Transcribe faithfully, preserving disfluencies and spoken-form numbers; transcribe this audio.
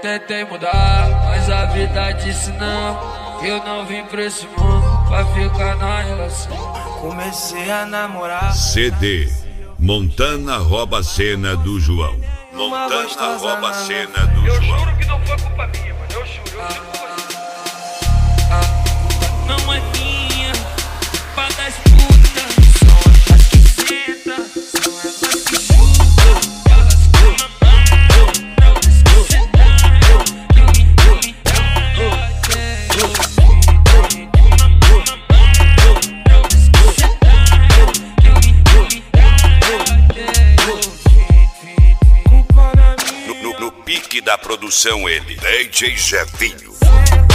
tentei mudar, mas a vida disse não, que eu não vim pra esse mundo pra ficar na relação. Comecei a namorar. C D Montana rouba a cena do João. Montana rouba a cena do eu João. Eu juro que não foi culpa minha, mano. Eu juro, eu juro que foi. Não é minha, pra das putas. São elas que sentam, são elas que chutam. Elas que mamam, não esquece nada. Eu me, eu me trago até eu vi. Não esquece nada. Eu me, eu me trago até eu vi. Culpa na minha. No, no, no pique da produção ele, D J Jefinho.